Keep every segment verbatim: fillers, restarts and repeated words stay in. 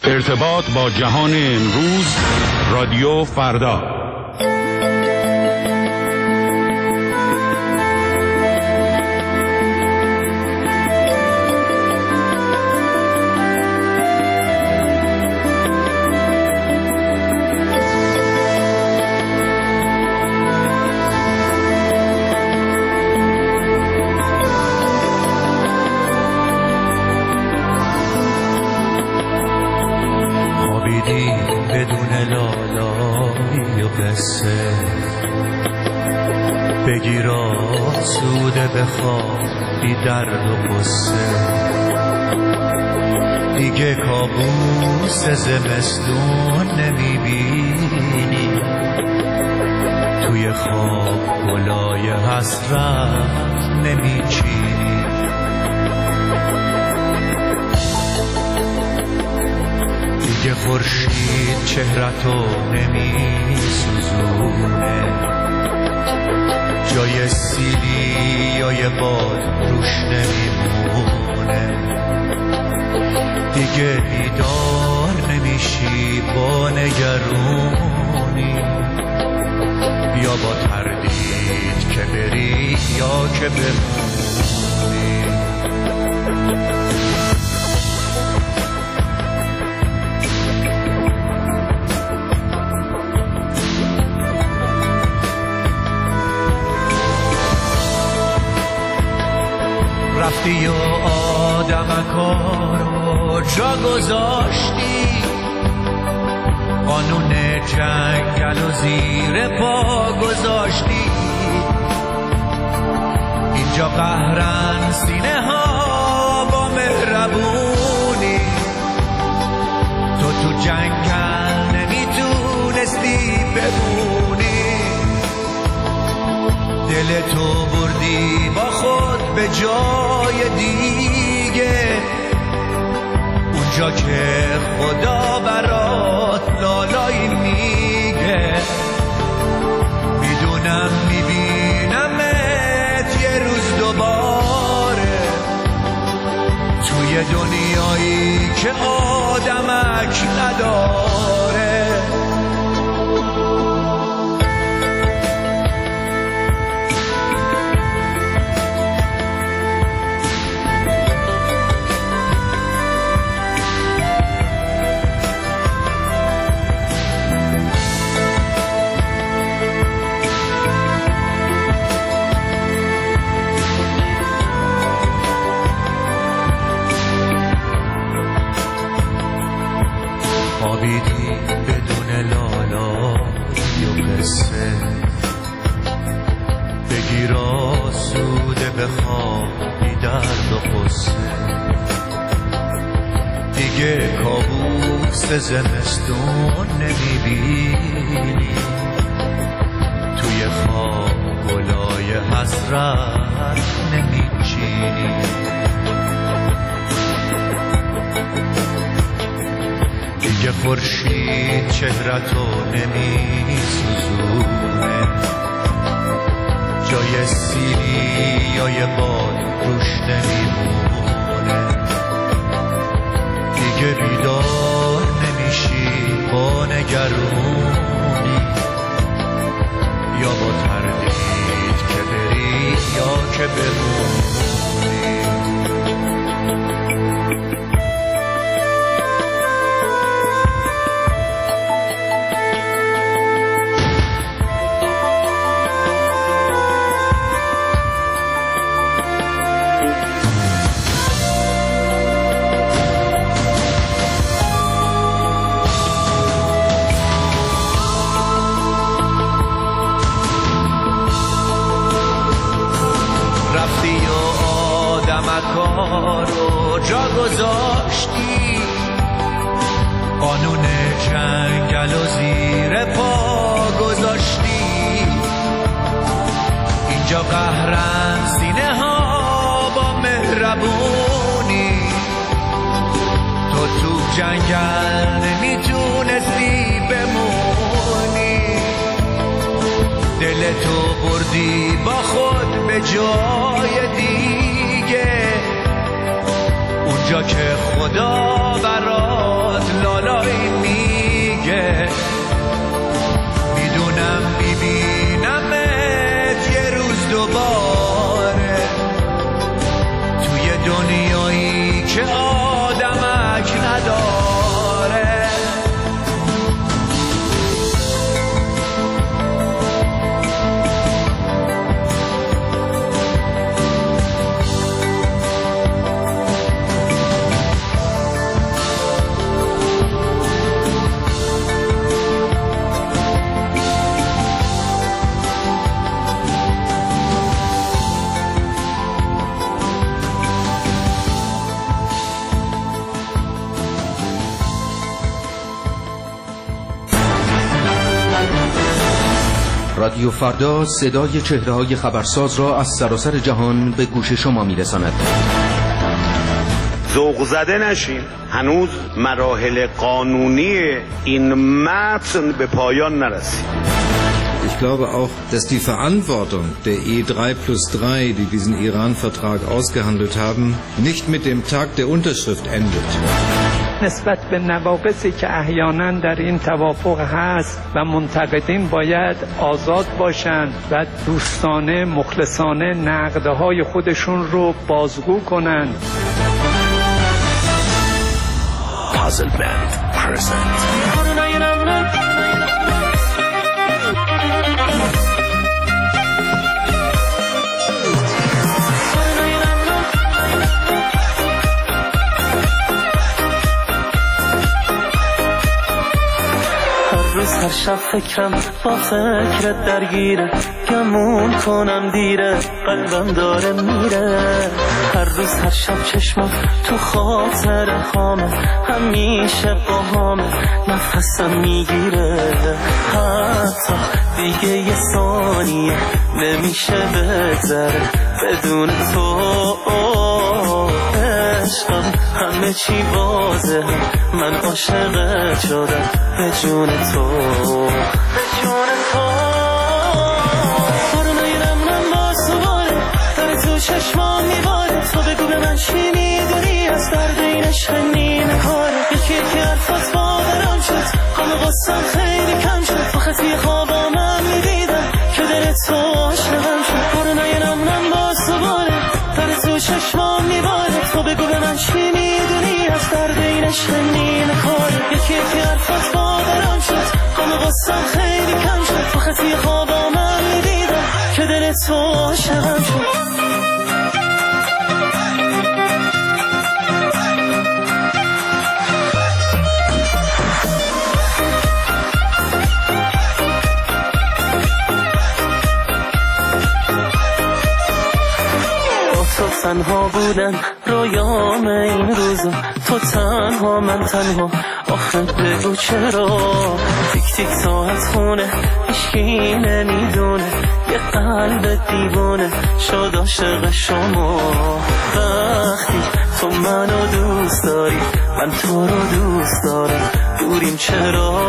ارتباط با جهان امروز، رادیو فردا. بگیر آسوده بخواب بی درد و غصه، دیگه کابوس زمستون نمیبینی، توی خواب گلای حسرت نمیچینی. دیگه خورشید چهرتو نمیسوزونه، جای سیلی یا یه باد روش نمیمونه. دیگه بیدار نمیشی با نگرونی، یا با تردید که بری یا که بمونی. رفتی و آدمکارو جا گذاشتی، قانون جنگل و زیر پا گذاشتی. اینجا قهرن سینه ها با مهربونی، تو تو جنگل نمیتونستی بمونی. دل تو بردی با خود به جای دیگه، اونجا که خدا برات لالایی میگه. میدونم میبینمت یه روز دوباره، توی دنیایی که آدمک نداره. خوابیدی بدون لالا یا قصه، بگیر آسوده بخواب بی درد و غصه. دیگه کابوس زمستون نمیبینی، توی خواب گلای حسرت نمیچینی. دیگه خورشید چهرتو نمیسوزونه، جای سیلی یا یه باد روش نمیمونه. دیگه بیدار نمیشی با نگرونی، یا با تردید که بری یا که بمونی. آدمکارو جا گذاشتی، قانون جنگل و زیر پا گذاشتی. اینجا قهرن سینه ها با مهربونی، تو تو جنگل نمیتونستی بمونی. دل تو بردی با خود به جای دیگه، اونجا که خدا برات لالا رادیو فردا صدای چهره‌های خبرساز را از سراسر جهان به گوش شما می‌رساند. ذوق زده نشین، هنوز مراحل قانونی این متن به پایان نرسید. Ich glaube auch, dass die Verantwortung der E drei plus drei, die diesen Iran-Vertrag ausgehandelt haben, nicht mit dem Tag der Unterschrift endet. نسبت به نواقصی که احیانا در این توافق هست و منتقدین باید آزاد باشند و دوستانه مخلصانه نقدهای خودشون رو بازگو کنند. Puzzle Band present. هر شب فکرم با فکرت درگیره، گمون کنم دیره، قلبم داره میره. هر روز هر شب چشمم تو خاطر هامه، همیشه با هامه نفسم میگیره. حتی دیگه یه ثانیه نمیشه بگذره بدون تو. عشقم همه چی واضحه، من عاشقت شدم به جون تو، به جون تو. برو نیرم من با سواره، در تو چشمان میباره. تو بگو به من چی میدونی از درد این عشق نیمه کاره. یکی یکی حرفات باورم شد، غم و غصم خیلی کم شد. تو خطی خوابا من میدیدم که دل تو عاشقم شد. برو نیرم من با سواره، در تو چشمان میباره. تو بگو به من چی میدونی از درد این عشق نیمه کاره. یکی یکی حرفات باورم شد، غم و غصم خیلی کم شد. تو خطی خوابا من میدیدم که دل تو عاشقم شد. تنها بودن رویام این روزا، تو تنها من تنها. آخه بگو چرا تیک تیک ساعت خونه، هیچکی نمیدونه یه قلب دیوونه شد عاشق شما. وقتی تو منو دوست داری من تو رو دوست دارم، دوریم چرا؟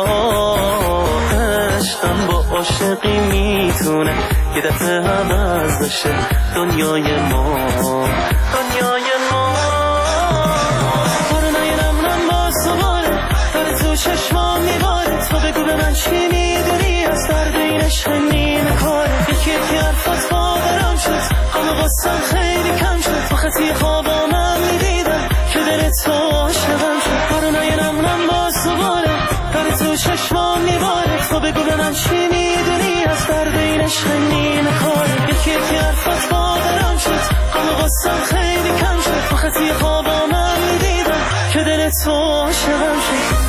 عشقم با عاشقی میتونه یه دفعه عوض بشه دنیای ما، دنیای ما. برو نیرم من با سواره، در تو چشمان میباره. تو بگو به من چی میدونی از درد این عشق نیمه کاره. یکی یکی حرفات باورم شد، غم و غصم خیلی کم شد. تو خطی خوابا من میدیدم که دل تو عاشقم شد. برو نیرم من با سواره، در تو چشمان میباره. تو بگو به من چی میدونی از درد این عشق نیمه کاره. یکی یکی حرفات باورم شد، غم و غصم خیلی کم شد. تو خطی خوابا من میدیدم که دل تو عاشقم شد.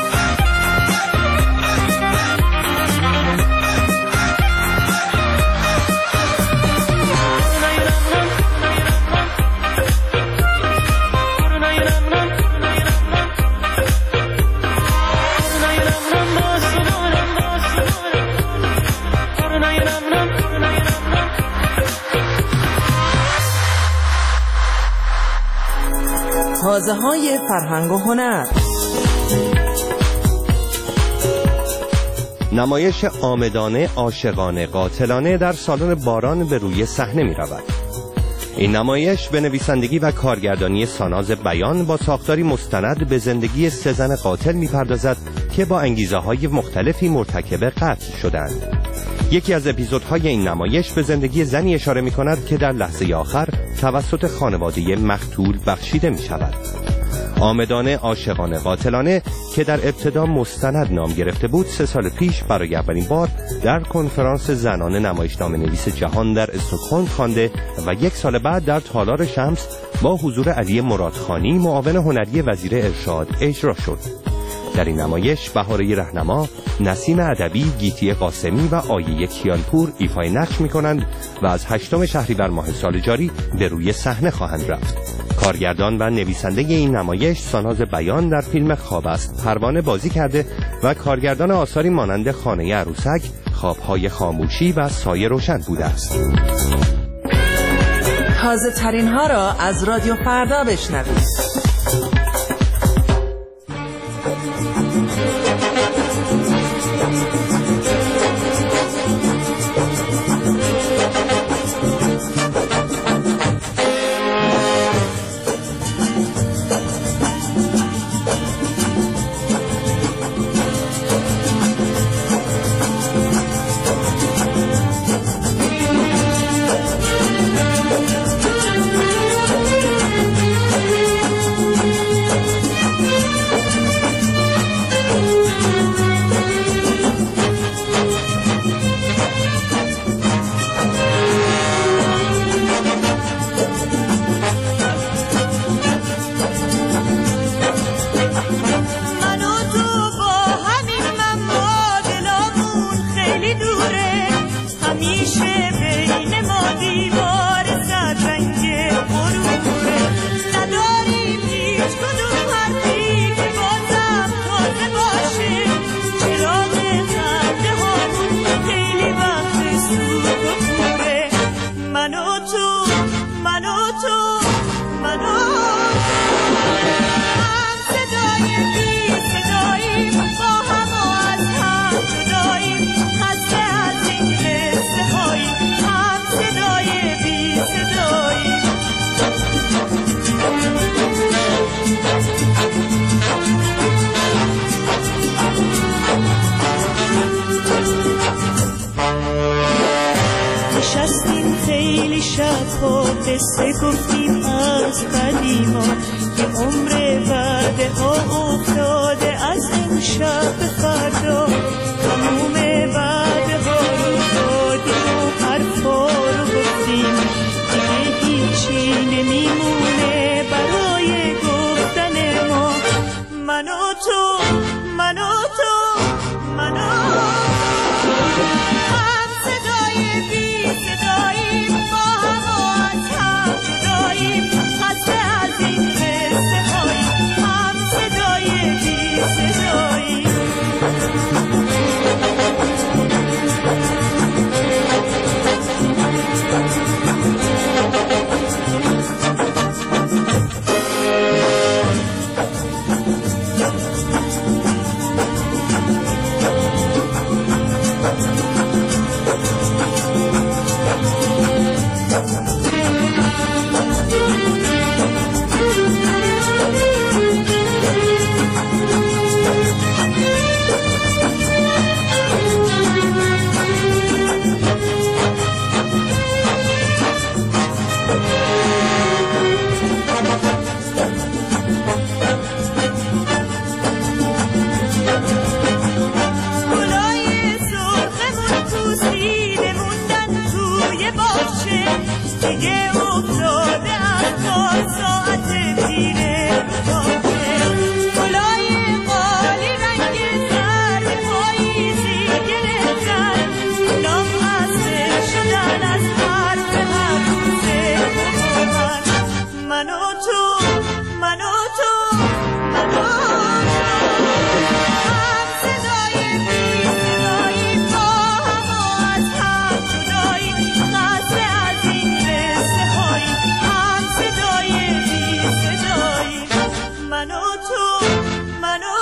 حوزه‌های فرهنگ و هنر. نمایش عامدانه عاشقانه قاتلانه در سالن باران به روی صحنه می رود. این نمایش به نویسندگی و کارگردانی ساناز بیان با ساختاری مستند به زندگی سه زن قاتل می پردازد که با انگیزه های مختلفی مرتکب قتل شدند. یکی از اپیزودهای این نمایش به زندگی زنی اشاره می کند که در لحظه آخر توسط خانواده مقتول بخشیده می شود. عامدانه عاشقانه قاتلانه که در ابتدا مستند نام گرفته بود، سه سال پیش برای اولین بار در کنفرانس زنان نمایشنامه نویس جهان در استکهلم خوانده و یک سال بعد در تالار شمس با حضور علی مرادخانی معاون هنری وزیر ارشاد اجرا شد. در این نمایش بهاره رهنما، نسیم ادبی، گیتی قاسمی و آیه کیانپور ایفای نقش می‌کنند و از هشتم شهریور ماه سال جاری به روی صحنه خواهند رفت. کارگردان و نویسنده این نمایش ساناز بیان در فیلم خواب است پروانه بازی کرده و کارگردان آثاری مانند خانه عروسک، خوابهای خاموشی و سایه روشن بوده است. تازه ترین ها را از رادیو فردا بشنوید. قصه گفتیم از قدیما که عمر وعده ها افتاده از امشب به فردا، تموم وعده ها رو دادیم و حرفا رو گفتیم، دیگه هیچی نمیمونه برای گفتن ما. من و تو من و تو من و هم صدای بی صداییم، با هم و از هم جداییم، خسته از این قصه هاییم، هم صدای بی صداییم. منو